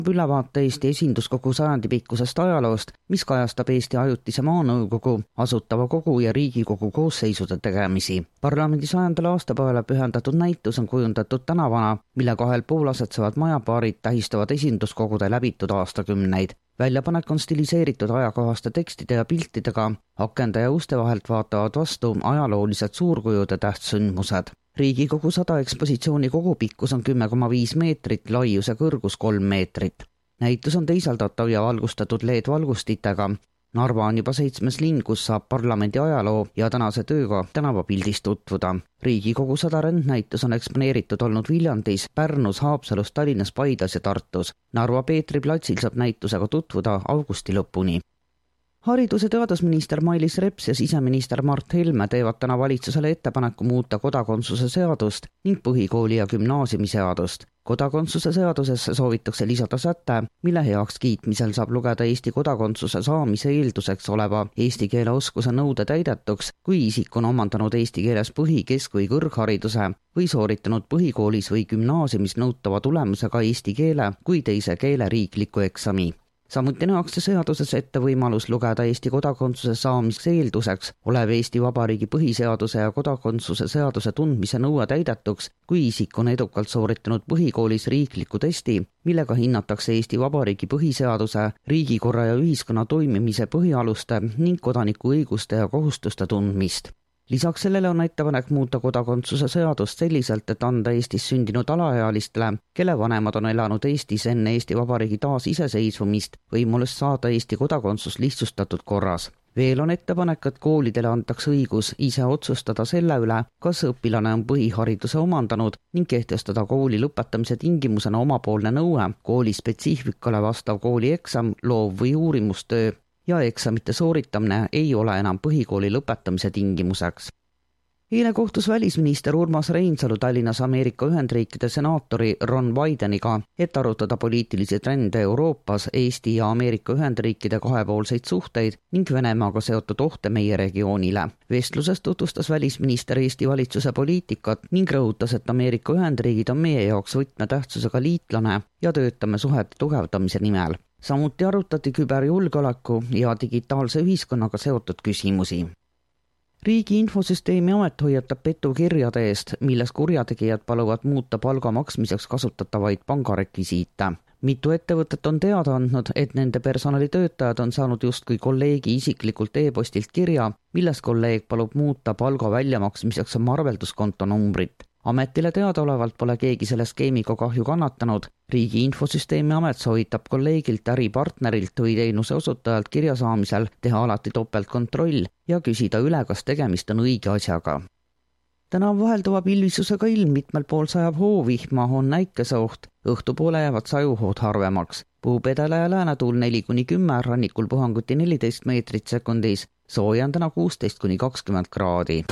ülevaate Eesti esinduskogu sajandipikkusest ajaloost, mis kajastab Eesti Ajutise Maanõukogu, Asutava Kogu ja Riigikogu koosseisude tegemisi. Parlamendi 100. aastapäevale pühendatud näitus on kujundatud tänavana, mille 2 pool asetsevad majapaarid tähistavad esinduskogude läbitud aastakümneid. Väljapanek on stiliseeritud ajakohaste tekstide ja piltidega, akende ja uste vahelt vaatavad vastu ajaloolised suurkujude tähtsündmused. Riigikogu 100 ekspositsiooni kogupikkus on 10,5 meetrit, laius ja kõrgus 3 meetrit. Näitus on teisaldatav ja valgustatud LED-valgustitega. Narva on juba 7. linn, kus saab parlamendi ajaloo ja tänase tööga tänavapildist tutvuda. Riigikogu 100 rändnäitus on eksponeeritud olnud Viljandis, Pärnus, Haapsalus, Tallinnas, Paidas ja Tartus. Narva Peetri platsil saab näitusega tutvuda augusti lõpuni. Haridus- ja teadusminister Mailis Reps ja siseminister Mart Helme teevad täna valitsusele ettepaneku muuta kodakondsuse seadust ning põhikooli- ja gümnaasiumiseadust. Kodakondsuse seadusesse soovitakse lisada säte, mille heaks kiitmisel saab lugeda Eesti kodakondsuse saamise eelduseks oleva eesti keele oskuse nõude täidetuks, kui isik on omandanud eesti keeles põhi-, kesk- või kõrghariduse või sooritanud põhikoolis või gümnaasiumis nõutava tulemusega eesti keele kui teise keele riikliku eksami. Samuti nähakse seaduses ette võimalus lugeda Eesti kodakondsuse saamiseks eelduseks olev Eesti Vabariigi põhiseaduse ja kodakondsuse seaduse tundmise nõue täidetuks, kui isik on edukalt sooritanud põhikoolis riikliku testi, millega hinnatakse Eesti Vabariigi põhiseaduse, riigikorra ja ühiskonna toimimise põhialuste ning kodaniku õiguste ja kohustuste tundmist. Lisaks sellele on ettepanek muuta kodakondsuse seadust selliselt, et anda Eestis sündinud alaealistele, kelle vanemad on elanud Eestis enne Eesti Vabariigi taasiseseisvumist, võimalus saada Eesti kodakondsus lihtsustatud korras. Veel on ettepanek, et koolidele antakse õigus ise otsustada selle üle, kas õpilane on põhihariduse omandanud ning kehtestada kooli lõpetamise tingimusena omapoolne nõue, kooli spetsiifikale vastav koolieksam, loov- või uurimustöö ja eksamite sooritamine ei ole enam põhikooli lõpetamise tingimuseks. Eile kohtus välisminister Urmas Reinsalu Tallinnas Ameerika Ühendriikide senaatori Ron Bideniga, et arutada poliitilisi trende Euroopas, Eesti ja Ameerika Ühendriikide kahepoolseid suhteid ning Venemaaga seotud ohte meie regioonile. Vestluses tutvustas välisminister Eesti valitsuse poliitikat ning rõhutas, et Ameerika Ühendriigid on meie jaoks võtmetähtsusega liitlane ja töötame suhete tugevdamise nimel. Samuti arutati küberjulgeoleku ja digitaalse ühiskonnaga seotud küsimusi. Riigi Infosüsteemi Amet hoiatab petukirjade eest, milles kurjategijad paluvad muuta palga maksmiseks kasutatavaid pangarekvisiite. Mitu ettevõtet on teada andnud, et nende personalitöötajad on saanud justkui kolleegi isiklikult e-postilt kirja, milles kolleeg palub muuta palga väljamaksmiseks oma arvelduskonto numbrit. Ametile teadaolevalt pole keegi selle skeemiga kahju kannatanud. Riigi Infosüsteemi Amet soovitab kolleegilt, äripartnerilt või teenuse osutajalt kirja saamisel teha alati topeltkontroll ja küsida üle, kas tegemist on õige asjaga. Täna on vahelduva pilvisusega ilm, mitmel pool sajab hoovihma, on näikeseoht, õhtupoole jäävad sajuhood harvemaks. Puhub edela ja läänetuul 4-10, rannikul puhanguti 14 meetrit sekundis, sooja on täna 16-20 kraadi.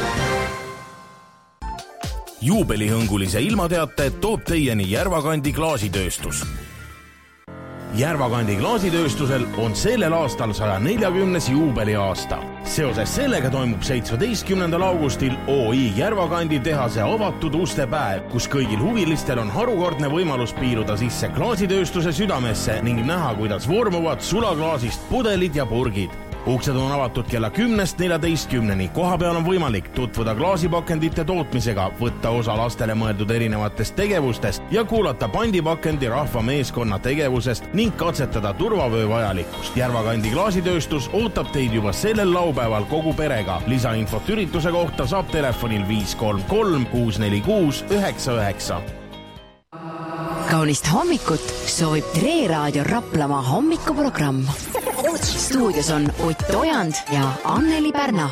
Juubelihõngulise ilmateate toob teieni Järvakandi klaasitööstus. Järvakandi klaasitööstusel on sellel aastal 140. juubeliaasta. Seoses sellega toimub 17. augustil OI Järvakandi tehase avatud ustepäev, kus kõigil huvilistel on harukordne võimalus piiluda sisse klaasitööstuse südamesse ning näha, kuidas vormuvad sulaklaasist pudelid ja purgid. Uksed on avatud kella 10-14, koha peal on võimalik tutvuda klaasipakendite tootmisega, võtta osa lastele mõeldud erinevatest tegevustest ja kuulata pandipakendi rahvameeskonna tegevusest ning katsetada turvavöö vajalikkust. Järvakandi klaasitööstus ootab teid juba sellel laupäeval kogu perega. Lisainfot ürituse kohta saab telefonil 533 646 99. Kaunist hommikut soovib Tre Raadio Raplamaa hommikuprogramm. Stuudios on Ott Ojand ja Anneli Pärna.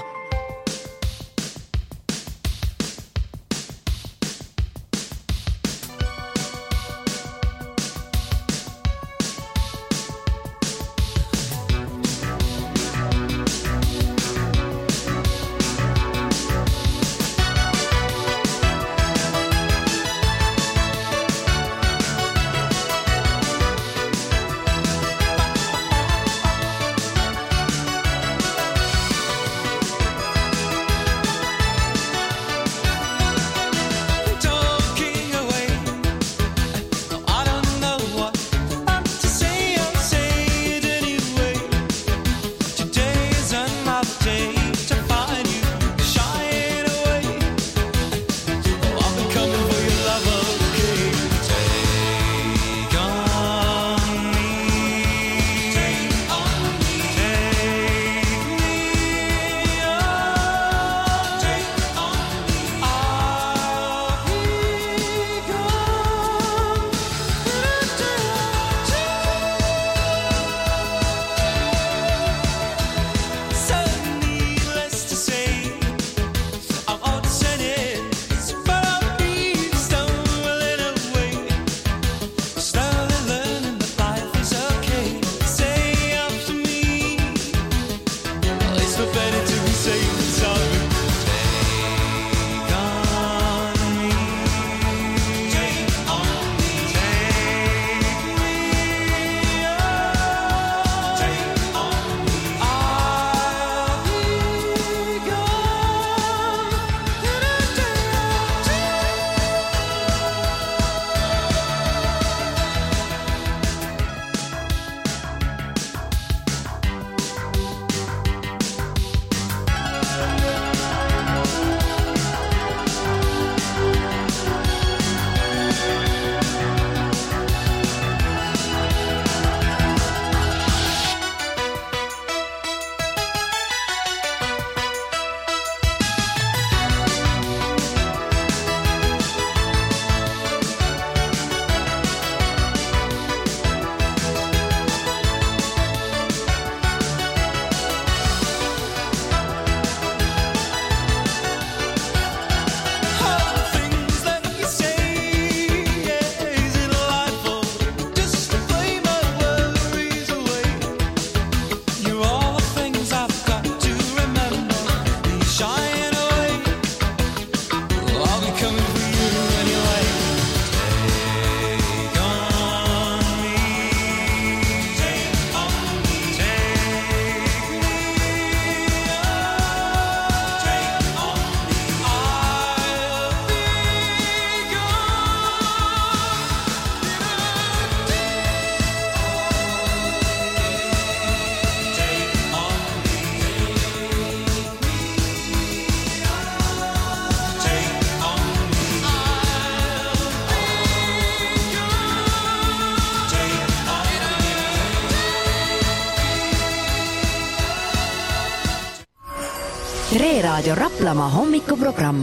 Tre Raadio Raplamaa hommikuprogramm.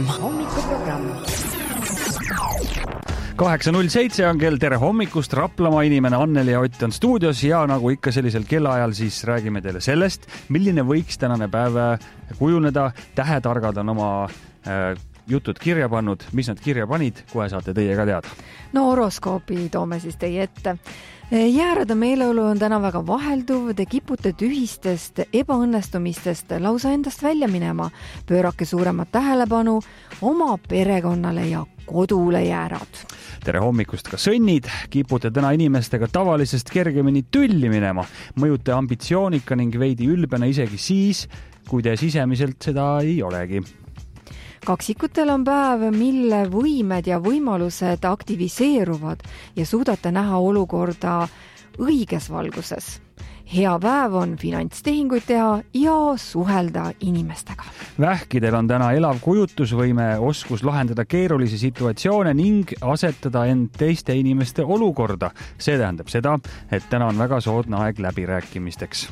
8.07 on kell, tere hommikust, Raplamaa inimene Anneli ja Ott on stuudios ja nagu ikka sellisel kellaajal siis räägime teile sellest, milline võiks tänane päev kujuneda. Tähetargad on oma jutud kirja pannud, mis nad kirja panid, kohe saate teie ka teada. No horoskoopi toome siis teie ette. Jäärade meeleolu on täna väga vahelduv, te kipute tühistest ebaõnnestumistest lausa endast välja minema. Pöörake suuremat tähelepanu oma perekonnale ja kodule jäärad. Tere hommikust ka sõnnid, kipute täna inimestega tavalisest kergemini tülli minema. Mõjute ambitsioonika ning veidi ülbena isegi siis, kui te sisemiselt seda ei olegi. Kaksikutel on päev, mille võimed ja võimalused aktiviseeruvad ja suudate näha olukorda õiges valguses. Hea päev on finantstehinguid teha ja suhelda inimestega. Vähkidel on täna elav kujutusvõime, oskus lahendada keerulisi situatsioone ning asetada end teiste inimeste olukorda. See tähendab seda, et täna on väga soodne aeg läbirääkimisteks.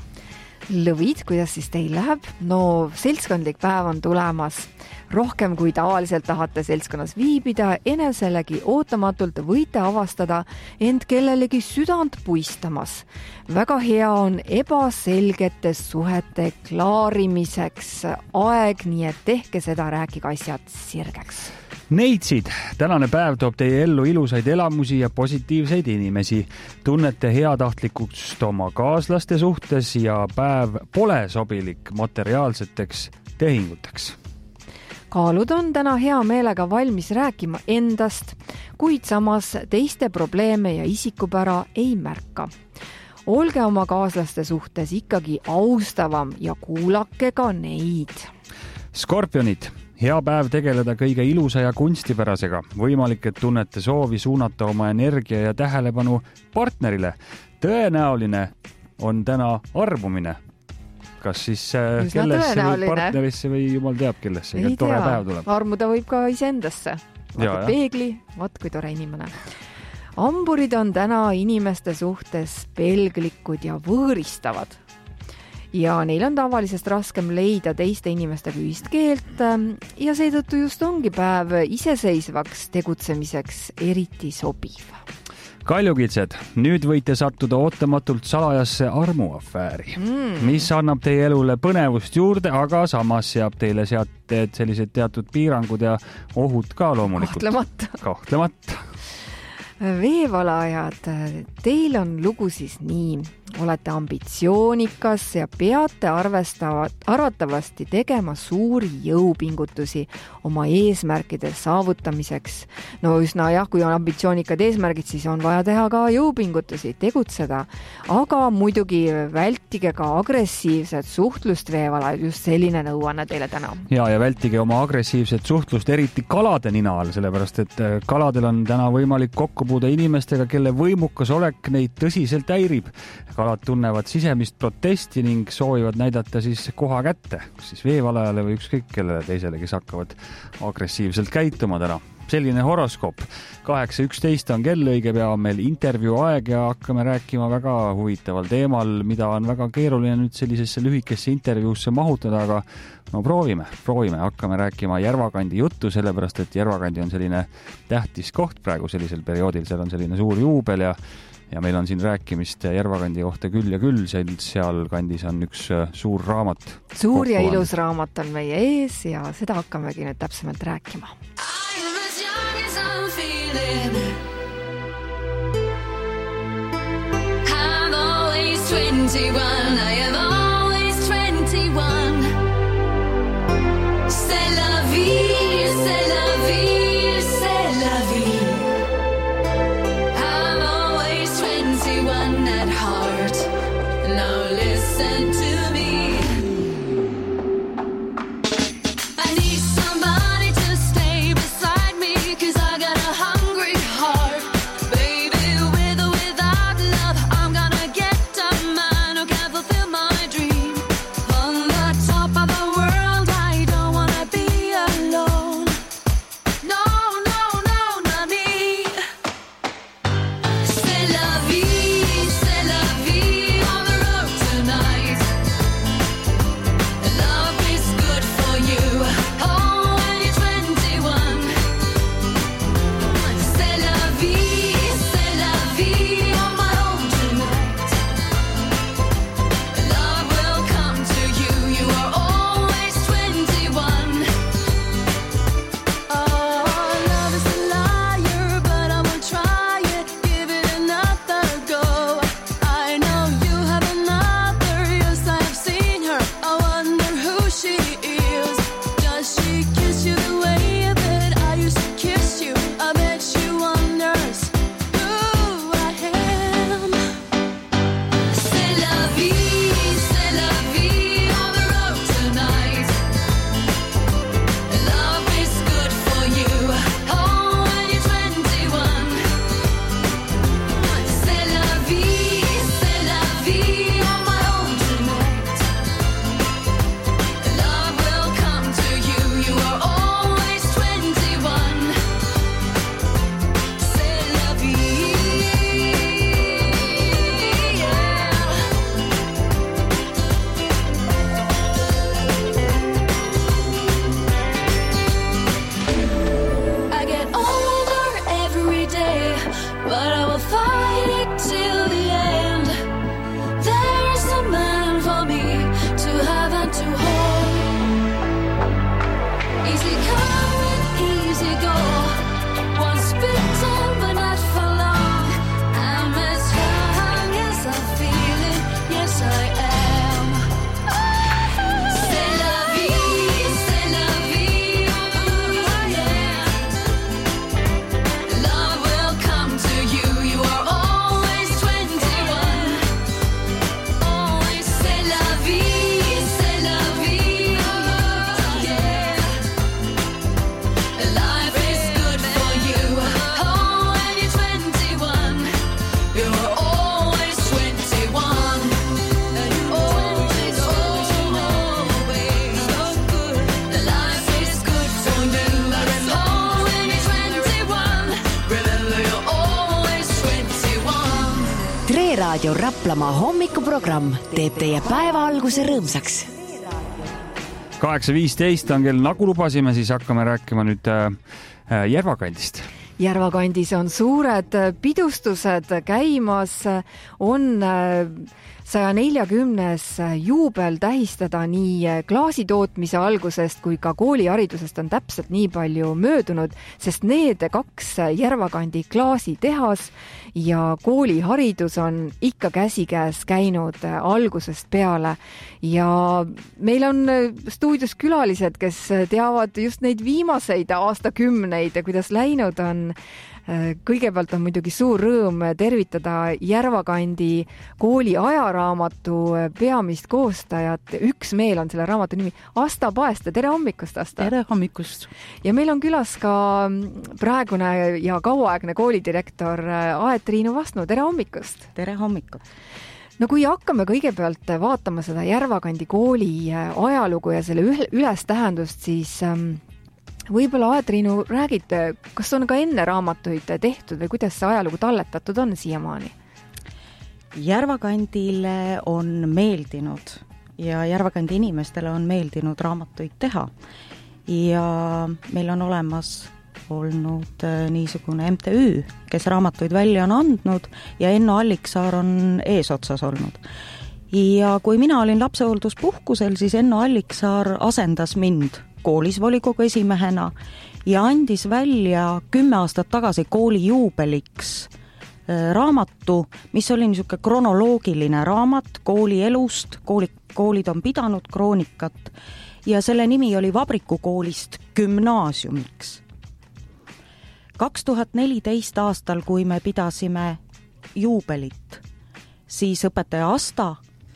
Lõvid, kuidas siis teil läheb? No seltskondlik päev on tulemas. Rohkem kui tavaliselt tahate seltskonnas viibida, eneselegi ootamatult võite avastada end kellelegi südant puistamas. Väga hea on ebaselgete suhete klaarimiseks aeg, nii et tehke seda, rääkige asjad sirgeks. Neitsid, tänane päev toob teie ellu ilusaid elamusi ja positiivseid inimesi. Tunnete heatahtlikkust oma kaaslaste suhtes ja päev pole sobilik materiaalseteks tehinguteks. Kaalud on täna hea meelega valmis rääkima endast, kuid samas teiste probleeme ja isikupära ei märka. Olge oma kaaslaste suhtes ikkagi austavam ja kuulake ka neid. Skorpionid, hea päev tegeleda kõige ilusa ja kunstipärasega. Võimalik, et tunnete soovi suunata oma energia ja tähelepanu partnerile. Tõenäoline on täna armumine. Kas siis kellesse või partnerisse või jumal teab kellesse. Ei tore tea, päev tuleb. Armuda võib ka iseendasse. Vaata peegli, vaat kui tore inimene. Amburid on täna inimeste suhtes pelglikud ja võõristavad. Ja neil on tavalisest raskem leida teiste inimestega ühist keelt ja seetõttu just ongi päev iseseisvaks tegutsemiseks eriti sobiv. Kaljukitsed, nüüd võite sattuda ootamatult salajasse armuafääri, mis annab teie elule põnevust juurde, aga samas seab teile sellised teatud piirangud ja ohud ka loomulikult. Kahtlemata. Veevalajad, teil on lugu siis nii. Olete ambitsioonikas ja peate arvatavasti tegema suuri jõupingutusi oma eesmärkide saavutamiseks. No üsna jah, kui on ambitsioonikad eesmärgid, siis on vaja teha ka jõupingutusi, tegutseda. Aga muidugi vältige ka agressiivset suhtlust veevalajad, just selline nõuanne teile täna. Ja vältige oma agressiivset suhtlust eriti kalade nina all, sellepärast et kaladel on täna võimalik kokku puuda inimestega, kelle võimukas olek neid tõsiselt häirib. Kalad tunnevad sisemist protesti ning soovivad näidata siis koha kätte, siis veevalajale või ükskõik kellele teisele, kes hakkavad agressiivselt käituma täna. Selline horoskoop. 8.11 on kell, õige pea on meil intervjuu aeg ja hakkame rääkima väga huvitaval teemal, mida on väga keeruline nüüd sellisesse lühikesse intervjuusse mahutada, aga no proovime, hakkame rääkima Järvakandi juttu, sellepärast et Järvakandi on selline tähtis koht praegu sellisel perioodil, seal on selline suur juubel ja meil on siin rääkimist Järvakandi kohta küll ja küll, seal kandis on üks suur raamat. Suur ja ilus raamat on meie ees ja seda hakkamegi nüüd täpsemalt rääkima. I'm always 21, I am always 21. C'est la vie, c'est la vie, c'est la vie. I'm always 21 at heart. Now listen to me. I need somebody to stay beside me, 'cause I got a hungry heart. Baby, with or without love, I'm gonna get a man who can fulfill my dream. On the top of the world, I don't wanna be alone. No, no, no, not me. C'est la vie on the road tonight. Meerraadio Raplamaa hommikuprogramm teeb teie päeva alguse rõõmsaks. 8.15 on kell, nagu lubasime, siis hakkame rääkima nüüd Järvakandist. Järvakandis on suured pidustused käimas, on 140. juubel tähistada nii klaasitootmise algusest kui ka kooliharidusest on täpselt nii palju möödunud, sest need 2 Järvakandi klaasitehas ja kooliharidus on ikka käsikäes käinud algusest peale. Ja meil on stuudios külalised, kes teavad just neid viimaseid aastakümneid ja kuidas läinud on. Kõigepealt on muidugi suur rõõm tervitada Järvakandi kooli ajaraamatu peamist koostajat. Üks meel on selle raamatu nimi Asta Paeste. Tere hommikust, Asta! Tere hommikust! Ja meil on külas ka praegune ja kauaaegne koolidirektor Aet-Triinu Vastnu. Tere hommikust! Tere hommikut! No kui hakkame kõigepealt vaatama seda Järvakandi kooli ajalugu ja selle ülestähendust, siis võib-olla Aet-Triinu räägid, kas on ka enne raamatuid tehtud või kuidas see ajalugu talletatud on siiamaani? Järvakandile on meeldinud ja Järvakandi inimestele on meeldinud raamatuid teha. Ja meil on olemas olnud niisugune MTÜ, kes raamatuid välja on andnud ja Enno Alliksaar on eesotsas olnud. Ja kui mina olin lapsehoolduspuhkusel, siis Enno Alliksaar asendas mind koolis volikogu esimehena ja andis välja 10 aastat tagasi kooli juubeliks raamatu, mis oli niisugune kronoloogiline raamat kooli elust, koolid on pidanud kroonikat ja selle nimi oli Vabrikukoolist gümnaasiumiks. 2014 aastal, kui me pidasime juubelit, siis õpetaja Asta,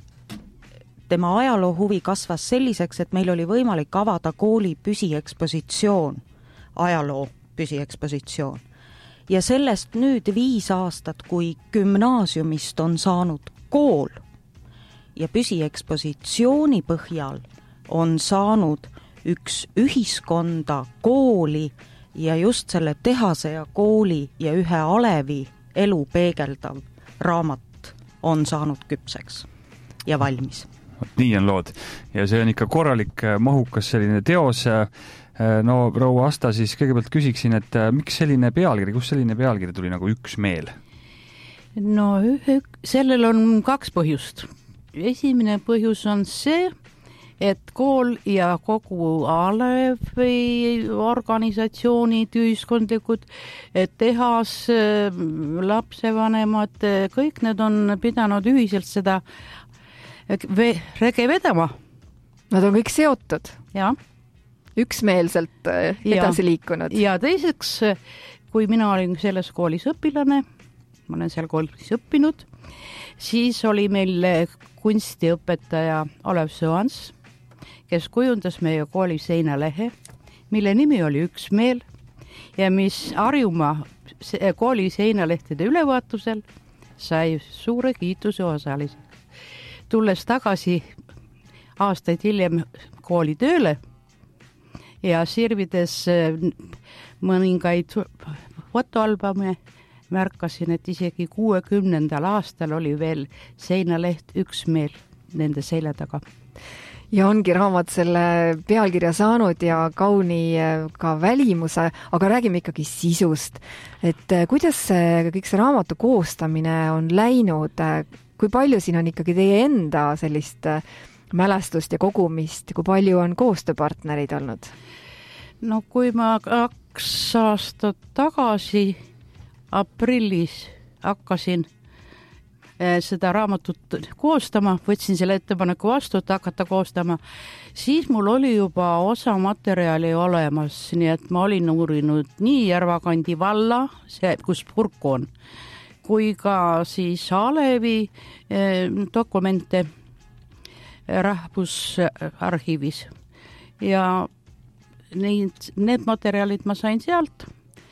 tema ajaloo huvi kasvas selliseks, et meil oli võimalik avada kooli püsiekspositsioon, ajaloo püsiekspositsioon. Ja sellest nüüd 5 aastat, kui gümnaasiumist on saanud kool ja püsiekspositsiooni põhjal on saanud üks ühiskonda, kooli ja just selle tehase ja kooli ja ühe alevi elu peegeldav raamat on saanud küpseks ja valmis. Nii on lood. Ja see on ikka korralik, mahukas selline teos. No, proua Asta, siis kõigepealt küsiksin, et miks selline pealkiri, kus selline pealkiri tuli nagu Üks meel? No, sellel on 2 põhjust. Esimene põhjus on see, et kool ja kogu alevi organisatsioonid, ühiskondlikud, tehas, lapsevanemad, kõik need on pidanud ühiselt seda rege vedama. Nad on kõik seotud. Ja. Üksmeelselt edasi liikunud. Ja teiseks, kui mina olin selles koolis õpilane, ma olen seal koolis õppinud, siis oli meil kunstiõpetaja Olev Sõans, kes kujundas meie kooli seinalehe, mille nimi oli Üks meel ja mis Harjumaa kooli seinalehtede ülevaatusel sai suure kiituse osaliseks. Tulles tagasi aastaid hiljem kooli tööle ja sirvides mõningaid fotoalbume, märkasin, et isegi 60. aastal oli veel seinaleht Üks meel nende selja taga. Ja ongi raamat selle pealkirja saanud ja kauni ka välimuse, aga räägime ikkagi sisust. Et kuidas kõik see raamatu koostamine on läinud? Kui palju siin on ikkagi teie enda sellist mälestust ja kogumist? Kui palju on koostööpartnerid olnud? No kui ma 2 aastat tagasi aprillis hakkasin seda raamatut koostama, võtsin selle ettepaneku vastu, et hakata koostama, siis mul oli juba osa materjali olemas, nii et ma olin uurinud nii Järvakandi valla, kus purku on, kui ka siis alevi dokumente Rahvusarhiivis. Ja need materjalid ma sain sealt.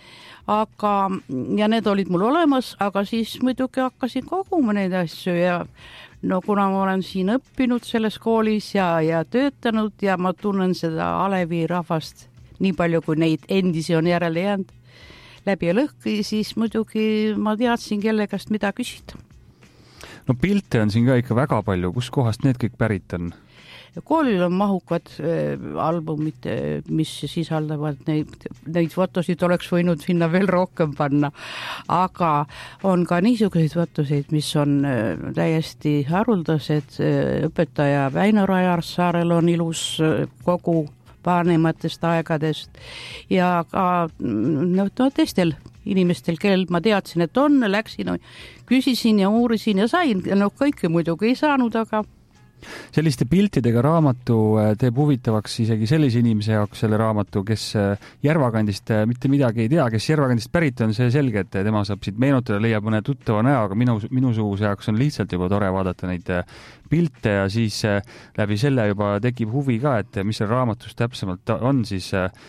Ja need olid mul olemas, aga siis muidugi hakkasin koguma neid asju ja no kuna ma olen siin õppinud selles koolis ja töötanud ja ma tunnen seda alevi rahvast nii palju, kui neid endisi on järele jäänud läbi ja lõhki, siis muidugi ma teadsin kellegast mida küsida. no pilte on siin ka ikka väga palju, kus kohast need kõik pärit on? Koolil on mahukad albumid, mis sisaldavad neid fotosid, oleks võinud sinna veel rohkem panna, aga on ka niisuguseid fotosid, mis on täiesti haruldased. Õpetaja Väino Rajarsaarel on ilus kogu vanematest aegadest ja ka teistel inimestel, kellel ma teadsin, et on, läksin, küsisin ja uurisin ja sain, kõike muidugi ei saanud, aga selliste piltidega raamatu teeb huvitavaks isegi sellise inimese jaoks selle raamatu, kes Järvakandist mitte midagi ei tea, kes Järvakandist pärit on, see selge, et tema saab siit meenutada, leiab mõne tuttava näo, aga minusuguse jaoks on lihtsalt juba tore vaadata neid pilte ja siis läbi selle juba tekib huvi ka, et mis seal raamatus täpsemalt on, siis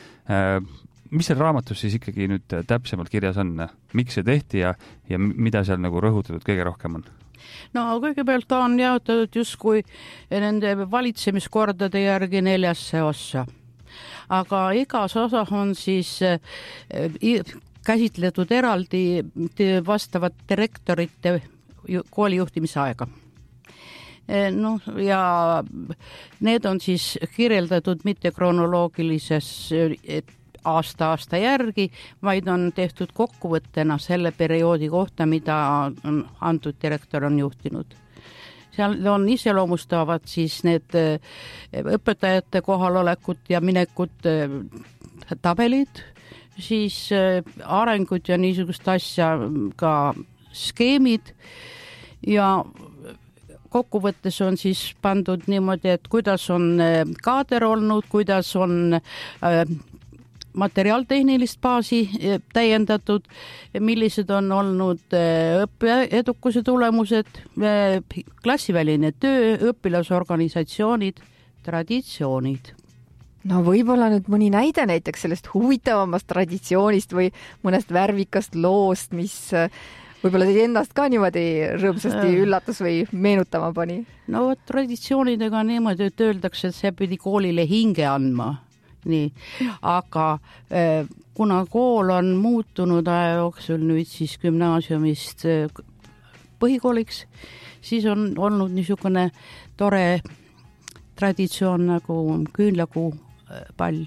mis seal raamatus siis ikkagi nüüd täpsemalt kirjas on, miks see tehti ja mida seal nagu rõhutatud kõige rohkem on? No kõigepealt ta on jaotatud justkui nende valitsemiskordade järgi 4 ossa. Aga igas osas on siis käsitletud eraldi vastavat direktorite koolijuhtimisaega. No, ja need on siis kirjeldatud mitte kronoloogilises aasta järgi, vaid on tehtud kokkuvõttena selle perioodi kohta, mida antud direktor on juhtinud. Seal on iseloomustavad siis need õpetajate kohalolekut ja minekut tabelid, siis arengud ja niisugust asja ka skeemid ja kokkuvõttes on siis pandud niimoodi, et kuidas on kaader olnud, kuidas on materiaaltehnilist baasi täiendatud, millised on olnud õppeedukuse tulemused, klassiväline töö, õpilasorganisatsioonid, traditsioonid. No võib-olla nüüd mõni näide näiteks sellest huvitavamast traditsioonist või mõnest värvikast loost, mis võib-olla teid endast ka niimoodi rõõmsasti üllatus või meenutama pani? No traditsioonidega on niimoodi, et öeldakse, et see pidi koolile hinge andma. Nii, aga kuna kool on muutunud aja jooksul nüüd siis gümnaasiumist põhikooliks, siis on olnud niisugune tore traditsioon nagu küünlakuu pall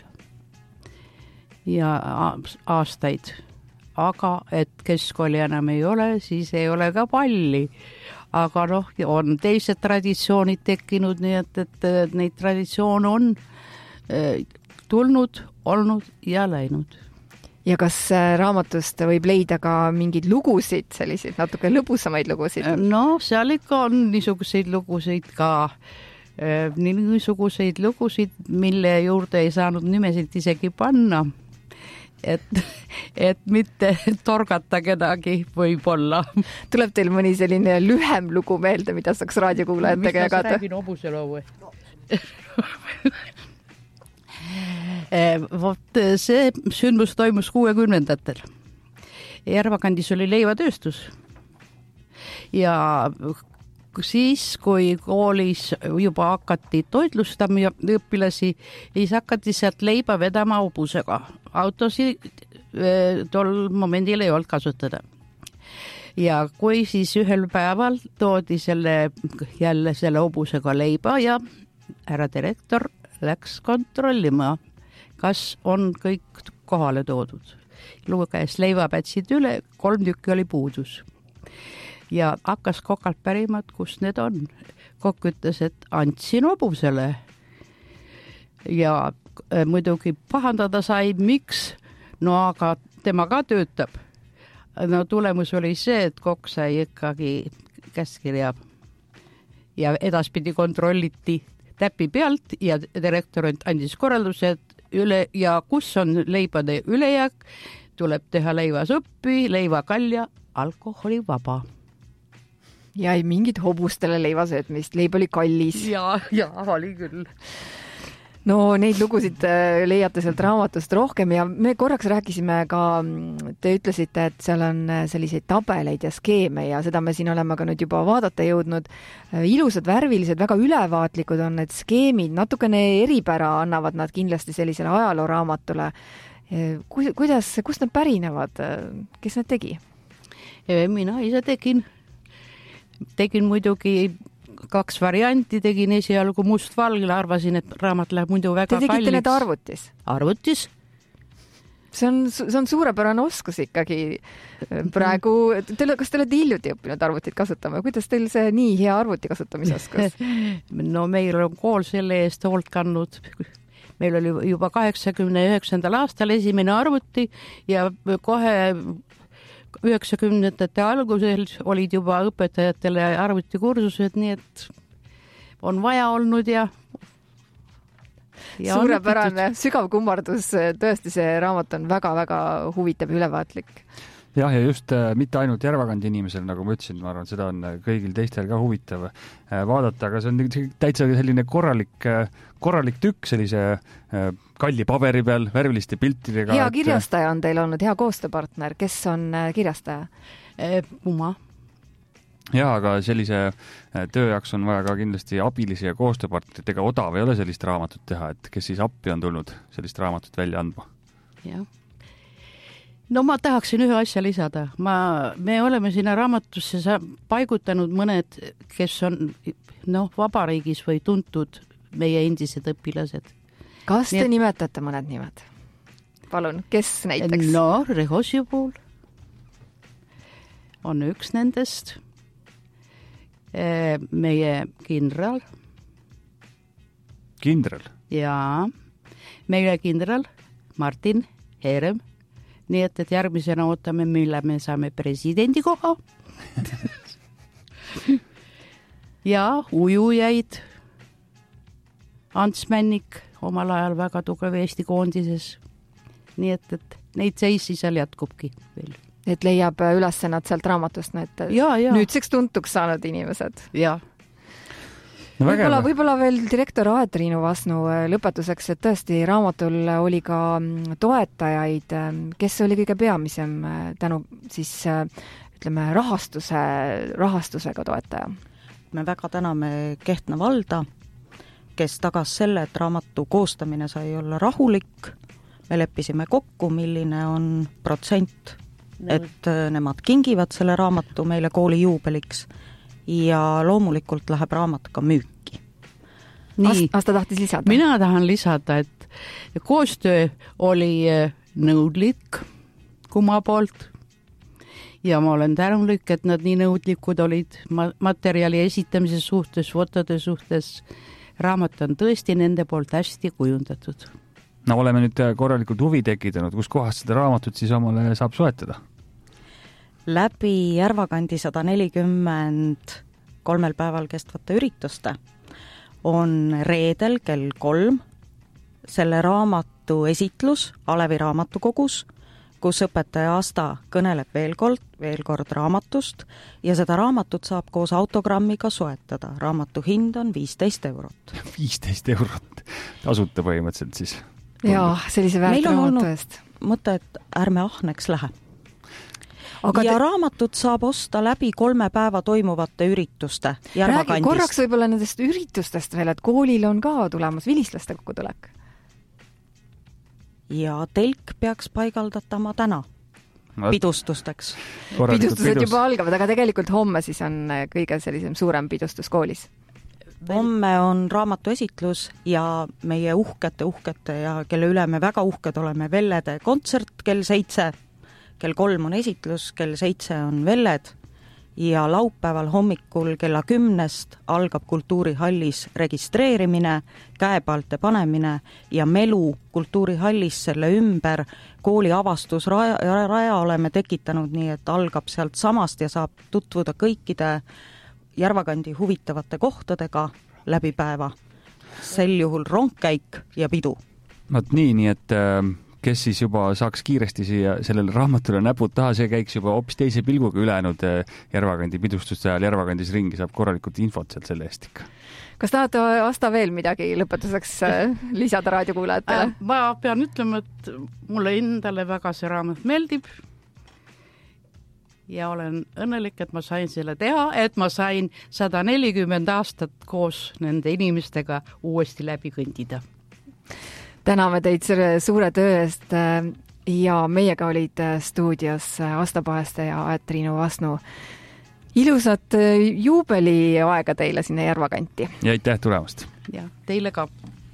ja aastaid. Aga et keskkooli enam ei ole, siis ei ole ka palli. Aga on teised traditsioonid tekkinud, nii et neid traditsioone on tulnud, olnud ja läinud. Ja kas raamatust võib leida ka mingeid lugusid, selliseid natuke lõbusamaid lugusid? No seal ikka on niisuguseid lugusid ka, niisuguseid lugusid, mille juurde ei saanud nimesid isegi panna, et mitte torgata kedagi võib-olla. Tuleb teil mõni selline lühem lugu meelde, mida saaks raadiokuulajatega jagada? Mis ma räägin hobuseloo või? Vot see sündmus toimus 60-ndatel. Järvakandis oli leivatööstus ja siis, kui koolis juba hakati toitlustama õpilasi, siis hakati sealt leiba vedama hobusega. Autosi tol momendil ei olnud kasutada. Ja kui siis ühel päeval toodi jälle selle hobusega leiba ja härra direktor läks kontrollima, kas on kõik kohale toodud. Luges leivapätsid üle, 3 tükki oli puudus. Ja hakkas kokalt pärima, kus need on. Kokk ütles, et andsin hobusele. Ja muidugi pahandada sai, miks? No aga tema ka töötab. No tulemus oli see, et kokk sai ikkagi käskkirja ja edaspidi kontrolliti täpi pealt ja direktor andis korraldused üle ja kus on leibade ülejääk, tuleb teha leivasuppi, leivakalja, alkoholivaba. Ja ei mingit hobustele leivasöötmist, leib oli kallis. Ja oli küll. No neid lugusid leiate sealt raamatust rohkem ja me korraks rääkisime ka, te ütlesite, et seal on selliseid tabeleid ja skeeme ja seda me siin oleme ka nüüd juba vaadata jõudnud. Ilusad, värvilised, väga ülevaatlikud on need skeemid, natukene eripära annavad nad kindlasti sellisele ajalooraamatule. Kust nad pärinevad? Kes need tegi? Mina ise tegin. tegin muidugi 2 varianti, tegin esialgu mustvalgele, arvasin, et raamat läheb muidu väga kalliks. Te tegite need arvutis? Arvutis. See on suurepärane oskus ikkagi praegu. Kas te olete hiljuti õppinud arvutit kasutama? Kuidas teil see nii hea arvuti kasutamise oskus? No meil on kool selle eest hoolt kandnud. Meil oli juba 89. aastal esimene arvuti ja kohe 90. algusel olid juba õpetajatele arvutikursused, nii et on vaja olnud ja suurepärane, sügav kummardus, tõesti see raamat on väga-väga huvitav ja ülevaatlik. Jah, ja just mitte ainult Järvakandi inimesel, nagu ma ütlesin, ma arvan, seda on kõigil teistel ka huvitav vaadata, aga see on täitsa selline korralik tükk sellise kalli paberi peal, värviliste piltidega. Hea kirjastaja on teil olnud, hea koostööpartner. Kes on kirjastaja? Puma. Jaa, aga sellise töö jaoks on vaja ka kindlasti abilisi ja koostööpartnerit. Ega odav ei ole sellist raamatut teha, et kes siis appi on tulnud sellist raamatut välja andma? Jah. No ma tahaksin ühe asja lisada. Me oleme sinna raamatusse paigutanud mõned, kes on vabariigis või tuntud meie endised õpilased. Kas te nimetate mõned nimed? Palun, kes näiteks? No, Rehosipul on üks nendest. Meie kindral. Kindral? Jaa. Meie kindral Martin Herem. Nii et järgmisena ootame, mille me saame presidendi koha. Ja ujujaid. Ants Männik omal ajal väga tugev Eesti koondises. Nii et neid seisi seal jätkubki veel. Et leiab üles nad sealt raamatust need nüüdseks tuntuks saanud inimesed. Jaa. No võib-olla veel direktor Triinu Vasnu lõpetuseks, et tõesti raamatul oli ka toetajaid, kes oli kõige peamisem tänu siis ütleme rahastusega toetaja. Me väga täname Kehtna valda, kes tagas selle, et raamatu koostamine sai olla rahulik. Me leppisime kokku, milline on protsent, et nemad kingivad selle raamatu meile kooli juubeliks ja loomulikult läheb raamat ka müüki. Asta tahtis lisada? Mina tahan lisada, et koostöö oli nõudlik Kuma poolt ja ma olen tänulik, et nad nii nõudlikud olid materjali esitamise suhtes, fotode suhtes. Raamat on tõesti nende poolt hästi kujundatud. No oleme nüüd korralikult huvi tekitanud, kus kohast seda raamatut siis omale saab soetada? Läbi Järvakandi 140 3 päeval kestvate ürituste on reedel kell 3 selle raamatu esitlus Alevi raamatukogus, kus õpetaja Asta kõneleb veel kord raamatust ja seda raamatut saab koos autogrammiga soetada. Raamatu hind on 15 eurot. 15 eurot? Tasuta põhimõtteliselt siis? Jaa, sellise väärt raamatu eest. Mõte, et ärme ahneks lähe. Ja raamatut saab osta läbi 3 päeva toimuvate ürituste Järvakandist. Korraks võib-olla nendest üritustest veel, et koolil on ka tulemas vilistlaste kokkutulek. Ja telk peaks paigaldatama täna pidustusteks. Pidustused juba algavad, aga tegelikult homme siis on kõige sellisem suurem pidustus koolis. Homme on raamatu esitlus ja meie uhkete ja kelle üle me väga uhked oleme Vellede kontsert kell 7. Kell 3 on esitlus, kell 7 on Velled ja laupäeval hommikul kella 10 algab kultuurihallis registreerimine, käepaalte panemine ja melu kultuurihallis selle ümber. Kooli avastusraja oleme tekitanud nii, et algab sealt samast ja saab tutvuda kõikide Järvakandi huvitavate kohtadega läbi päeva. Sel juhul rongkäik ja pidu. Vaat nii, et kes siis juba saaks kiiresti siia sellele raamatule näpud taha, see käiks juba hoopis teise pilguga ülejäänud Järvakandi pidustuste ajal Järvakandis ringi, saab korralikult infot sealt selle eest ikka. Kas tahate Asta veel midagi lõpetuseks lisada raadiokuulajatele? Ma pean ütlema, et mulle endale väga see raamat meeldib ja olen õnnelik, et ma sain selle teha, et ma sain 140 aastat koos nende inimestega uuesti läbi kõndida. Täname teid selle suure töö eest ja meiega olid stuudios Asta Paeste ja Triinu Vasnu. Ilusat juubeliaega teile sinna Järvakanti. Ja aitäh tulemast. Ja teile ka.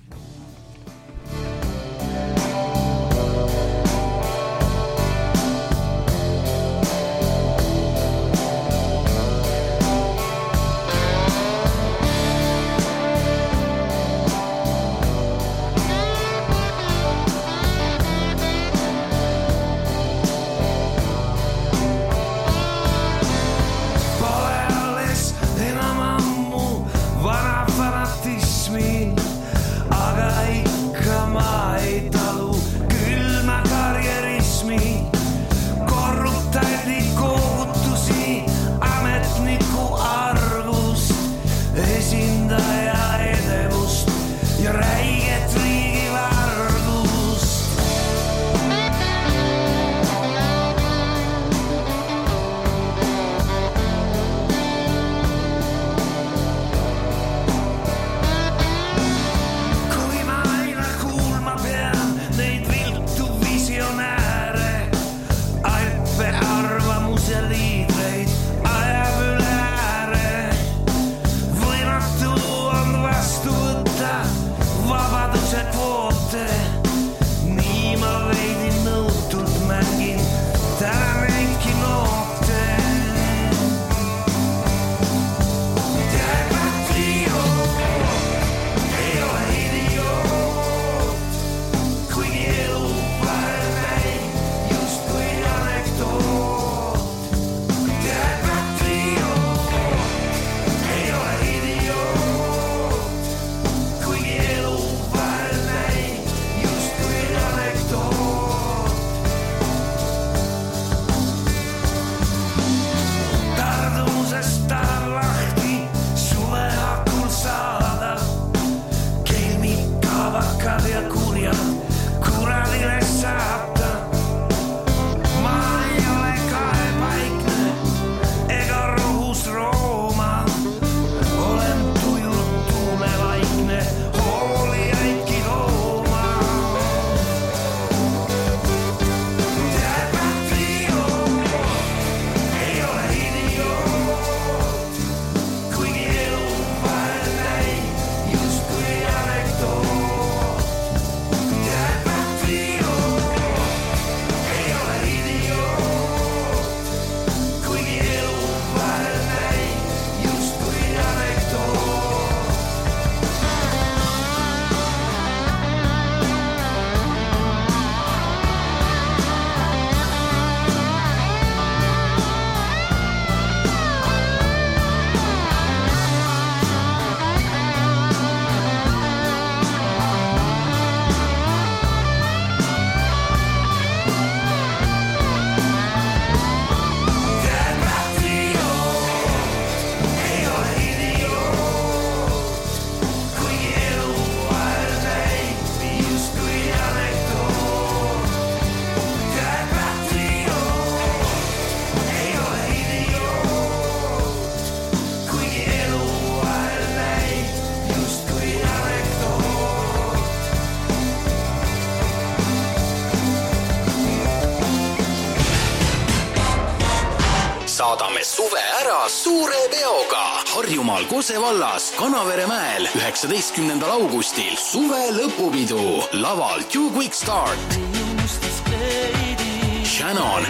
Saadame suve ära suure peoga Harjumaal Kose vallas Kanavere mäel 19. augustil suve lõpupidu. Laval Two Quick Start, Shannon,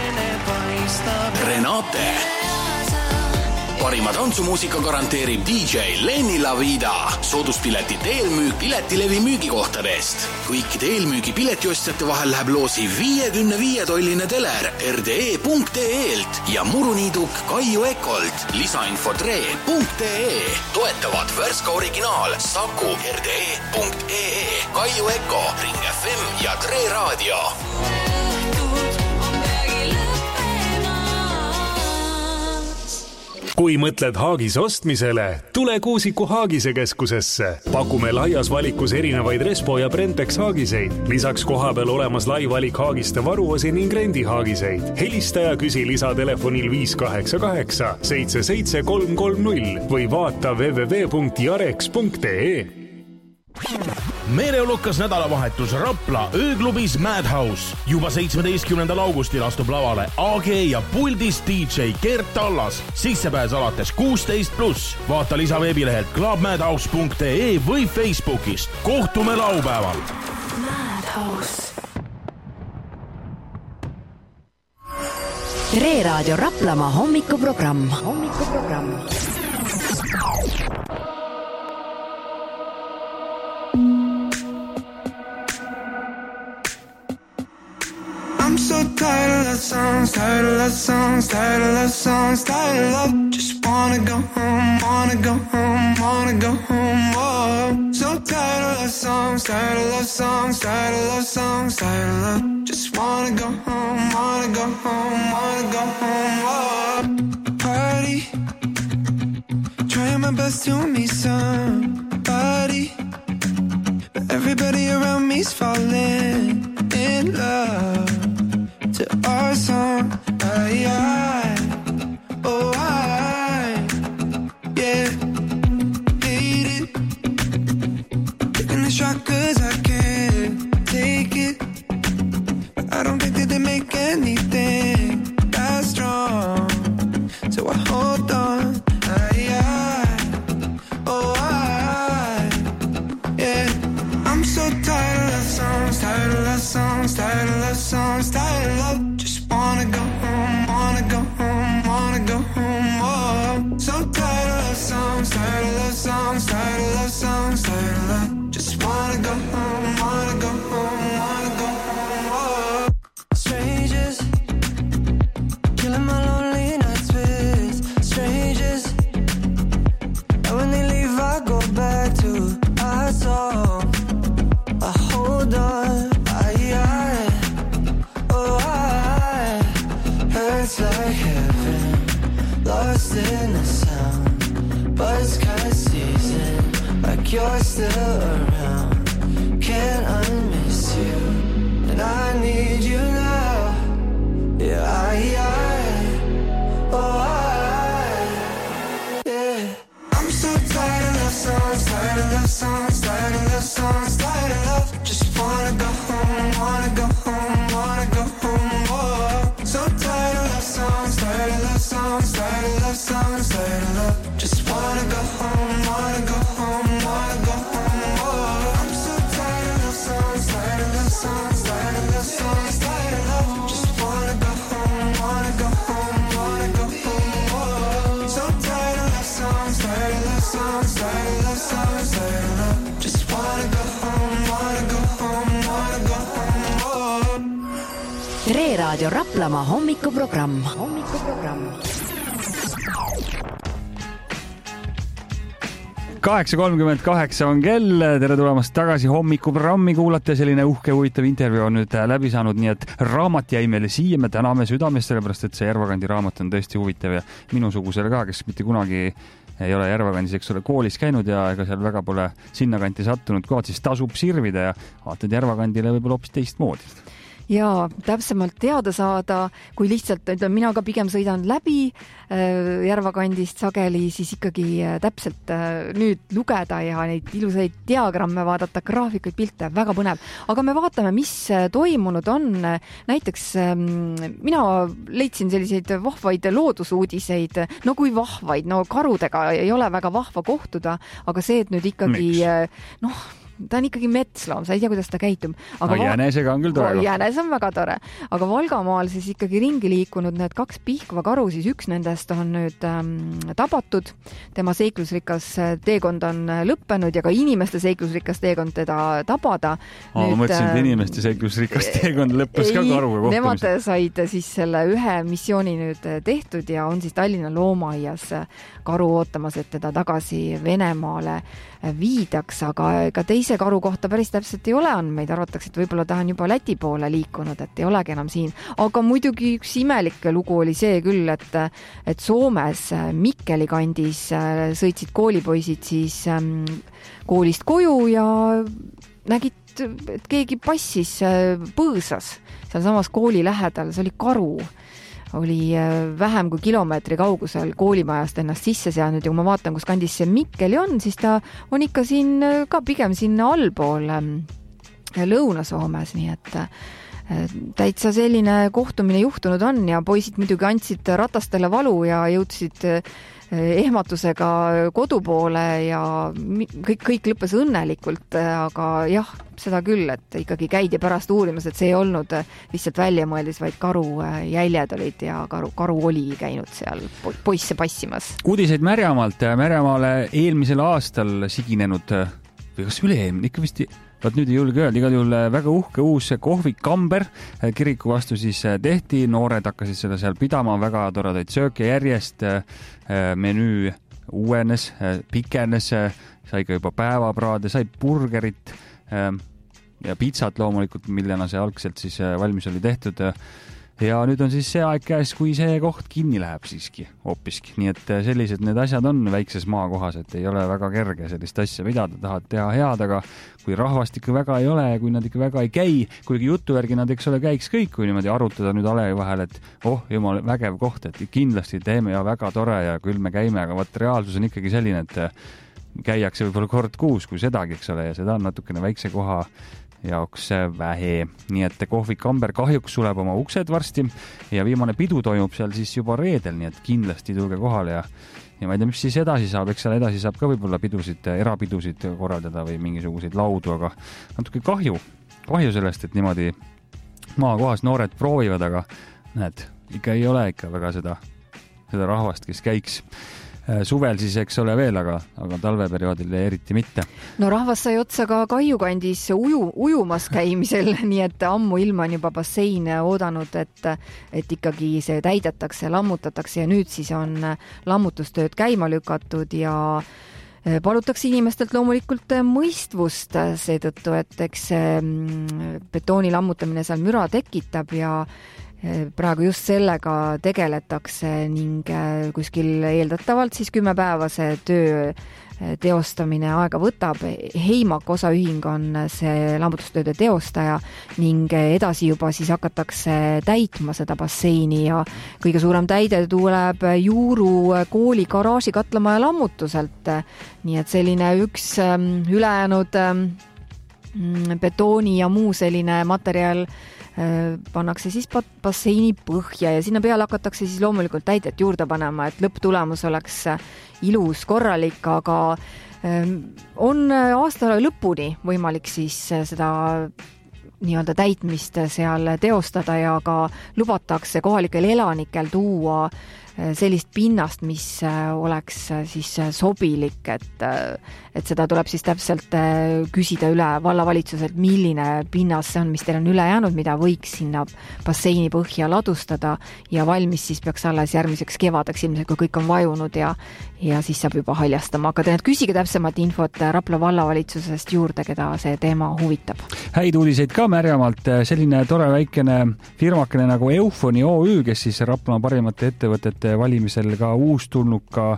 Renate. Parima tantsumuusika garanteerib DJ Lenny Lavida. Sooduspiletit eelmüük Piletilevi müügikohtadest. Kõikide eelmüügi piletiostjate vahel läheb loosi 55-tolline teler rde.ee-lt ja muruniiduk Kaiu Ekolt. Lisainfo tre.ee. Toetavad Värska originaal, Saku, rde.ee, Kaiu Eko, Ring FM ja Tre Raadio. Kui mõtled haagis ostmisele, tule Kuusiku Haagise keskusesse. Pakume laias valikus erinevaid Respo ja Brentex haagiseid. Lisaks kohapeal olemas lai valik haagiste varuosi ning rendihaagiseid. Helista ja küsi lisatelefonil 588 77330 või vaata www.jarex.ee. meeleolukas nädalavahetus Rapla ööklubis Madhouse. Juba 17. augustil astub lavale AG ja puldis DJ Gert Tallas. Sissepääs alates 16+. Vaata lisa veebilehelt clubmadhouse.ee või Facebookist. Kohtume laupäeval. Madhouse. Tere Raadio Raplamaa hommikuprogramm. I'm so tired of love songs, tired of love songs, tired of love songs, tired of love. Just wanna go home, wanna go home, wanna go home. Oh, so tired of love songs, tired of love songs, tired of love songs, tired of love. Just wanna go home, wanna go home, wanna go home. Oh, party, trying my best to meet somebody, but everybody around me's falling in love to our song. Yeah, hate it. Taking the shot cause I can't take it, but I don't think that they make anything that strong, so I hold on. Yeah, I'm so tired of love songs, tired of love songs, tired of love songs, tired of love. Just wanna go home, wanna go home, wanna go home. Oh, so tired of love songs, tired of love songs, tired of love songs, tired of love. Just wanna go home, wanna go home, wanna go home. Oh, strangers, killing my lonely nights with strangers, and when they leave I go back to our song. I hold on, hurts like heaven, lost in the sound, buzzcut season, like you're still around. Can't unmiss you, and I need you now. Yeah, yeah. I'm so tired of love songs, tired of love songs, tired of love songs, tired of love. Just wanna go home, wanna go home, wanna go home. Oh, so tired of love songs, tired of love songs, tired of love songs, tired of love. Just wanna go home, wanna go home, wanna go home. Oh, I'm so tired of love songs, tired of love songs, tired of love songs, tired of love. Just wanna go home, wanna go home, wanna go home. Oh, so tired of love songs, tired of love songs, tired of love songs, tired of love. Just wanna go home, wanna go home, wanna go home. Oh. Tere Raadio Raplamaa hommikuprogramm. 8:38 on kell, tere tulemast tagasi hommikuprogrammi kuulata, selline uhke huvitav intervjuu on nüüd läbi saanud, nii et raamat jäi meile siia, me täname südamest, sellepärast et see Järvakandi raamat on tõesti huvitav ja minusugusele ka, kes mitte kunagi ei ole Järvakandis, eks ole, koolis käinud ja ega seal väga pole sinnakanti sattunud kohad, siis tasub sirvida ja vaatad Järvakandile võib-olla hoopis teistmoodi. Ja täpsemalt teada saada, kui lihtsalt, ütleme, mina ka pigem sõidan läbi Järvakandist sageli, siis ikkagi täpselt nüüd lugeda ja neid ilusaid diagramme vaadata, graafikuid, pilte, väga põnev. Aga me vaatame, mis toimunud on. Näiteks mina leidsin selliseid vahvaid loodusuudiseid, no kui vahvaid, no karudega ei ole väga vahva kohtuda, aga see, et nüüd ikkagi, ta on ikkagi metsloom, sa ei tea, kuidas ta käitub. Aga jänesega on küll tore. Jänes on väga tore. Aga Valgamaal siis ikkagi ringi liikunud need 2 pihkva karu, siis üks nendest on nüüd tabatud. Tema seiklusrikas teekond on lõppenud ja ka inimeste seiklusrikas teekond teda tabada. Ma mõtlesin, et inimeste seiklusrikas teekond lõppes ka karuga kohtumisel. Nemad said siis selle ühe missiooni nüüd tehtud ja on siis Tallinna loomaaias karu ootamas, et teda tagasi Venemaale viidaks, aga ka teise karu kohta päris täpselt ei ole andmeid, arvatakse, et võib-olla ta on juba Läti poole liikunud, et ei olegi enam siin. Aga muidugi üks imelik lugu oli see küll, et Soomes Mikkeli kandis sõitsid koolipoisid siis koolist koju ja nägid, et keegi passis põõsas seal samas kooli lähedal, see oli karu. oli vähem kui kilomeetri kaugusel koolimajast ennast sisse seadnud ja kui ma vaatan, kus kandis see Mikkeli on, siis ta on ikka siin ka pigem sinna allpool Lõuna-Soomes, nii et täitsa selline kohtumine juhtunud on ja poisid muidugi andsid ratastele valu ja jõudsid ehmatusega kodu poole ja kõik lõppes õnnelikult, aga jah, seda küll, et ikkagi käidi pärast uurimas, et see ei olnud lihtsalt väljamõeldis, vaid karu jäljed olid ja karu oli käinud seal poisse passimas. Uudiseid Märjamaalt. Märjamaale eelmisel aastal siginenud, või kas üle-eelmine, ikka vist vaat nüüd ei julge öelda, igal juhul väga uhke uus kohvik Kamber kiriku vastu siis tehti, noored hakkasid seda seal pidama, väga toredaid sööke järjest, menüü uuenes, pikenes, sai ka juba päevapraade, sai burgerit ja pizzat loomulikult, millena see algselt siis valmis oli tehtud. Ja nüüd on siis see aeg käes, kui see koht kinni läheb siiski hoopiski. Nii et sellised need asjad on väikses maakohas, et ei ole väga kerge sellist asja pidada, tahad teha head, aga kui rahvast ikka väga ei ole, kui nad ikka väga ei käi, kuigi jutu järgi nad eks ole käiks kõik, kui niimoodi arutada nüüd Alevi vahel, et jumal, vägev koht, et kindlasti teeme ja väga tore ja küll me käime, aga vaat reaalsus on ikkagi selline, et käiakse võib-olla kord kuus, kui sedagi, eks ole, ja seda on natukene väikse koha jaoks vähe. Nii et kohvik Kamber kahjuks suleb oma uksed varsti ja viimane pidu toimub seal siis juba reedel, nii et kindlasti tulge kohale ja ma ei tea, mis siis edasi saab, eks seal edasi saab ka võib-olla pidusid, erapidusid korraldada või mingisuguseid laudu, aga natuke kahju sellest, et niimoodi maakohas noored proovivad, aga näed, ikka ei ole ikka väga seda rahvast, kes käiks. Suvel siis eks ole veel, aga talveperioodil eriti mitte. No rahvas sai otsa ka Kaiu kandis ujumas käimisel, nii et ammu ilma on juba bassein oodanud, et ikkagi see täidetakse, lammutatakse ja nüüd siis on lammutustööd käima lükatud ja palutakse inimestelt loomulikult mõistvust seetõttu, et eks betooni lammutamine seal müra tekitab ja praegu just sellega tegeletakse ning kuskil eeldatavalt siis 10 päeva see töö teostamine aega võtab. Heimak osaühing on see lammutustööde teostaja ning edasi juba siis hakatakse täitma seda basseini ja kõige suurem täide tuleb Juuru kooli garaaži katlamaja lammutuselt. Nii et selline üks ülejäänud betooni ja muu selline materjal pannakse siis basseini põhja ja sinna peale hakatakse siis loomulikult täidet juurde panema, et lõpptulemus oleks ilus, korralik, aga on aasta lõpuni võimalik siis seda nii-öelda täitmist seal teostada ja ka lubatakse kohalikel elanikel tuua sellist pinnast, mis oleks siis sobilik, et seda tuleb siis täpselt küsida üle vallavalitsuselt, milline pinnas see on, mis teil on üle jäänud, mida võiks sinna basseini põhja ladustada ja valmis siis peaks alles järgmiseks kevadeks ilmselt, kui kõik on vajunud ja siis saab juba haljastama. Aga küsige täpsemat infot Rapla vallavalitsusest juurde, keda see teema huvitab. Häid uudiseid ka Märjamaalt, selline tore väikene firmakene nagu Eufoni OÜ, kes siis Rapla parimate ettevõtete valimisel ka uustulnuka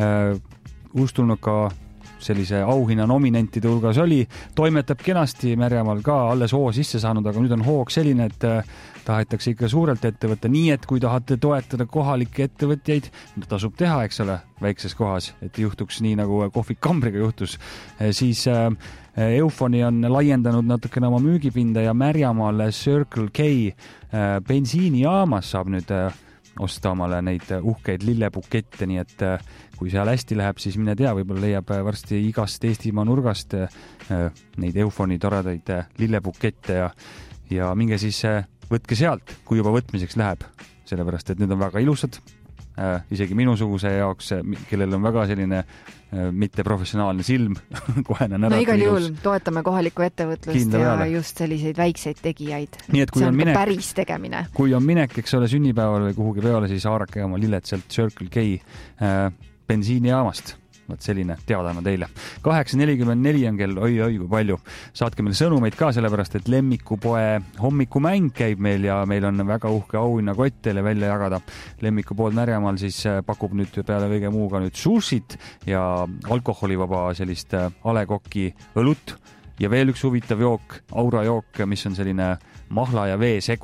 sellise auhinna nominentide hulgas oli, toimetab kenasti Märjamaal ka alles hoo sisse saanud, aga nüüd on hoog selline, et tahetakse ikka suurelt ettevõtta, nii et kui tahate toetada kohalikke ettevõtjaid, tasub teha, eks ole, väikses kohas, et juhtuks nii nagu kohvik Kambriga juhtus, siis Eufoni on laiendanud natukene oma müügipinda ja Märjamaal Circle K bensiinijaamas saab nüüd osta omale neid uhkeid lillebukette, nii et kui seal hästi läheb, siis mine tea, võib-olla leiab varsti igast Eestimaa nurgast neid Eufoni toredaid lillebukette ja minge siis võtke sealt, kui juba võtmiseks läheb, sellepärast et need on väga ilusad, isegi minusuguse jaoks, kellel on väga selline mitteprofessionaalne silm, kohe on ära igal juhul toetame kohalikku ettevõtlust ja just selliseid väikseid tegijaid. Nii et kui see on minek, päris tegemine. Kui on minek, eks ole, sünnipäeval või kuhugi peole, siis haarake oma lilled sealt Circle K bensiinijaamast. Vaat selline teadana teile. 8.44 on kell, oi kui palju. Saatke meil sõnumeid ka, sellepärast et lemmikupoe hommikumäng käib meil ja meil on väga uhke auhinnakott teile välja jagada. Lemmikupood Märjamaal siis pakub nüüd peale kõige muuga nüüd sushit ja alkoholivaba sellist alekokki õlut ja veel üks huvitav jook, aurajook, mis on selline mahla ja vee segu.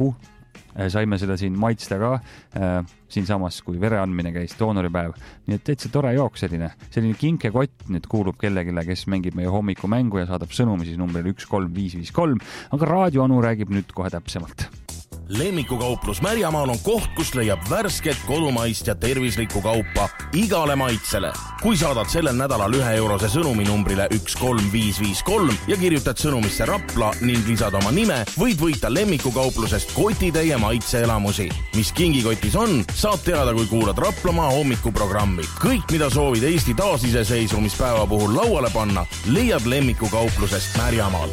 saime seda siin maitsta ka siinsamas, kui vereandmine käis, doonoripäev. Nii et täitsa tore jook selline kinkekott nüüd kuulub kellegile, kes mängib meie hommikumängu ja saadab sõnumi siis numbril 13553, aga raadioanu räägib nüüd kohe täpsemalt. Lemmikukauplus Märjamaal on koht, kus leiab värsket, kodumaist ja tervislikku kaupa igale maitsele. Kui saadad sellel nädalal 1 eurose sõnumi numbrile 13553 ja kirjutad sõnumisse Rapla ning lisad oma nime, võid võita Lemmikukauplusest kotitäie maitseelamusi. Mis kingikotis on, saad teada, kui kuulad Raplamaa hommikuprogrammi. Kõik, mida soovid Eesti taasiseseisvumispäeva puhul lauale panna, leiad Lemmikukauplusest Märjamaal.